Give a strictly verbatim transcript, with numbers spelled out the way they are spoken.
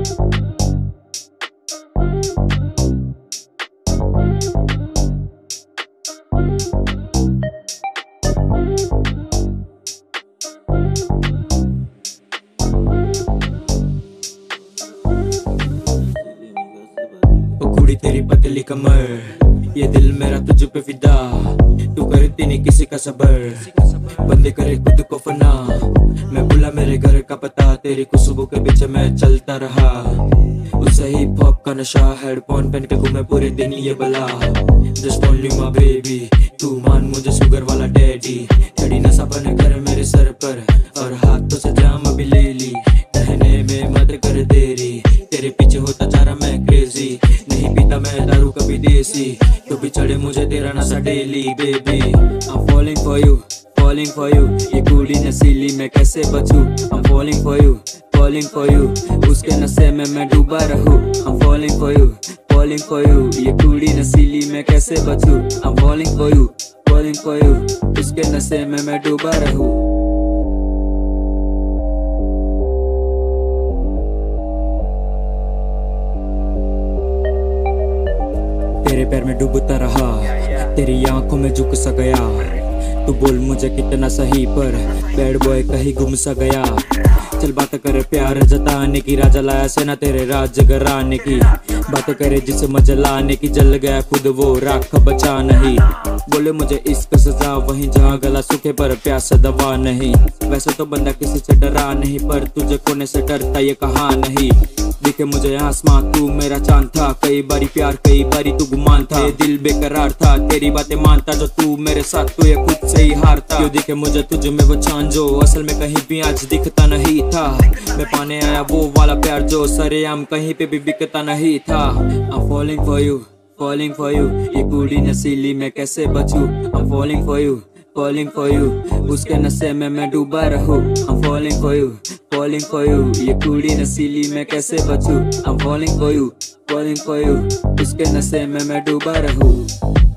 कुड़ी तेरी पतली कमर, ये दिल मेरा तुझ पे फिदा, तू करती नहीं किसी का सबर, बंदे करे खुद को फना। मैं भूला मेरे घर का पता, तेरी खुशबू के पीछे मैं चलता रहा। उसे हिप हॉप का नशा, हेडफोन पहन के घूमे पूरे दिन ये बला। जस्ट ओनली माय बेबी, तू मान मुझे शुगर वाला डैडी। चढ़ी नशा बने कर मेरे सर पर, और हाथों से जाम अभी ले ली। कहने में मत कर देरी, तेरे पीछे होता जा रहा मैं क्रेजी। नहीं पीता मैं दारू कभी देसी, तो भी चढ़े मुझे तेरा नशा daily baby. I'm falling for you, falling for you, ये कुड़ी नसीली मैं कैसे बचूं। I'm falling for you, falling for you, उसके नशे में मैं डूबा रहूं। I'm falling for you, falling for you, ये कुड़ी नसीली मैं कैसे बचूं। I'm falling for you, falling for you, उसके नशे में मैं डूबा रहूं। तेरे पैर में डूबता रहा, तेरी आंखों में झुक सा गया। तू बोल मुझे कितना सही, पर बैड बॉय कहीं गुम सा गया। चल बात करे प्यार जताने की, राजा लाया सेना तेरे राज कराने की। बातें करे जिसे मजा लाने की, जल गया खुद वो राख बचा नहीं। बोले मुझे इश्क सजा वहीं जहाँ गला सूखे पर प्यास दवा नहीं। वैसे तो बंदा किसी से डरा नहीं, पर तुझे खोने से डरता ये कहा नहीं। दिखे मुझे आसमां तू मेरा चांद था, कई बारी प्यार कई बारी तू गुमान था। ये दिल बेकरार था, तेरी बातें मानता जो तू मेरे साथ, तू ये खुद से ही हारता। क्यों दिखे मुझे तुझ में वो चांद जो असल में कहीं भी आज दिखता नहीं था। मैं पाने आया वो वाला प्यार जो सरेआम कहीं पे भी बिकता नहीं था। I'm falling for you, falling for you, ये कुड़ी नसीली मैं कैसे बचूं। I'm falling for you, falling for you, उसके नशे में मैं डूबा रहूं। I'm falling for you, falling for you, ये कुड़ी नसीली मैं कैसे बचूं। I'm falling for you, falling for you, उसके नशे में मैं डूबा रहूं।